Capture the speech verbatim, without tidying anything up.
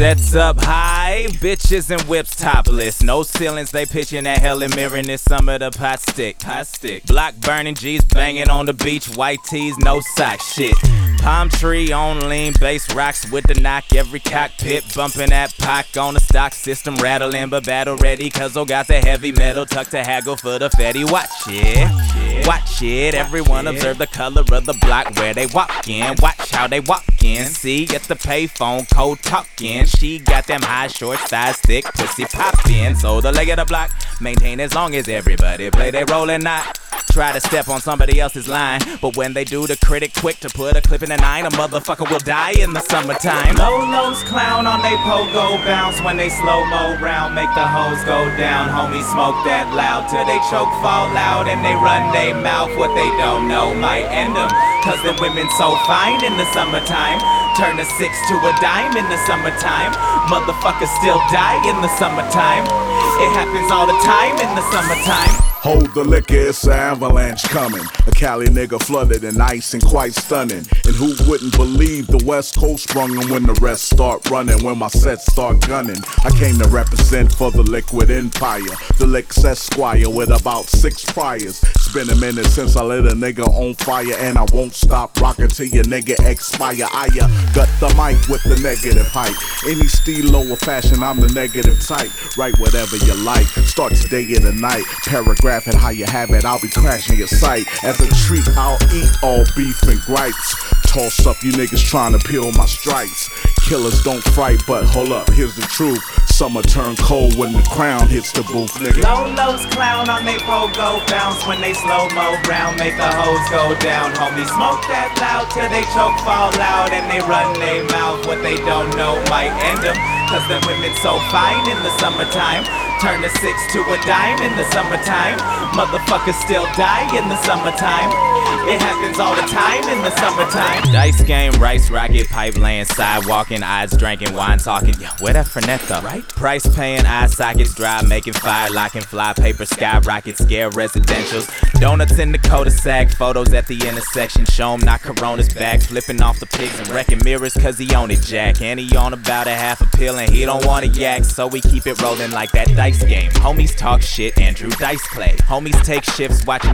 Sets up high, bitches and whips topless. No ceilings, they pitching that Helen Mirren this summer. The pot stick, pot stick. Block burning, G's banging on the beach. White tees, no sock shit. Palm tree on lean bass rocks with the knock. Every cockpit bumping that Pac on the stock system. Rattling but battle ready, cause I got the heavy metal tucked to haggle for the fatty. Watch it, watch it. Everyone observe the color of the block where they walk in. Watch how they walk in. See at the payphone, cold talking. She got them high, short, size, thick, pussy poppin'. So the leg of the block maintain as long as everybody play they role and not try to step on somebody else's line. But when they do, the critic quick to put a clip in a nine. A motherfucker will die in the summertime. Lolos clown on they pogo bounce when they slow-mo round. Make the hoes go down. Homies smoke that loud till they choke, fall out, and they run they mouth. What they don't know might end them, cause the women so fine in the summertime. Turn a six to a dime in the summertime. Motherfuckers still die in the summertime. It happens all the time in the summertime. Hold the liquor, it's an avalanche coming. A Cali nigga flooded and ice and quite stunning. And who wouldn't believe the West Coast sprung them when the rest start running? When my sets start gunning, I came to represent for the liquid empire. The Licks Esquire with about six priors. It's been a minute since I lit a nigga on fire, and I won't stop rocking till your nigga expire. I uh, got the mic with the negative hype. Any stilo or fashion, I'm the negative type. Write whatever you like, start today or the night. Paragraph and how you have it, I'll be crashing your site. As a treat, I'll eat all beef and gripes. Toss up you niggas trying to peel my stripes. Killers don't fight, but hold up, here's the truth. Summer turn cold when the crown hits the booth, nigga. Lolos clown on they pogo bounce when they slow-mo round. Make the hoes go down. Homies smoke that loud till they choke, fall out, and they run they mouth. What they don't know might end them, cause the women so fine in the summertime. Turn a six to a dime in the summertime. Motherfuckers still die in the summertime. It happens all the time in the summertime. Dice game, rice rocket, pipe laying, sidewalking, eyes drinking, wine talking. Yeah, where that Fernet though, right? Price paying, eye sockets dry, making fire, locking, fly paper, skyrocket, scare residentials. Donuts in the cul-de-sac, photos at the intersection. Show 'em not Corona's back, flipping off the pigs and wrecking mirrors cause he on it, Jack. And he on about a half a pill and he don't want a yak, so we keep it rolling like that dice game. Homies talk shit, Andrew Dice Clay. Homies take shifts watching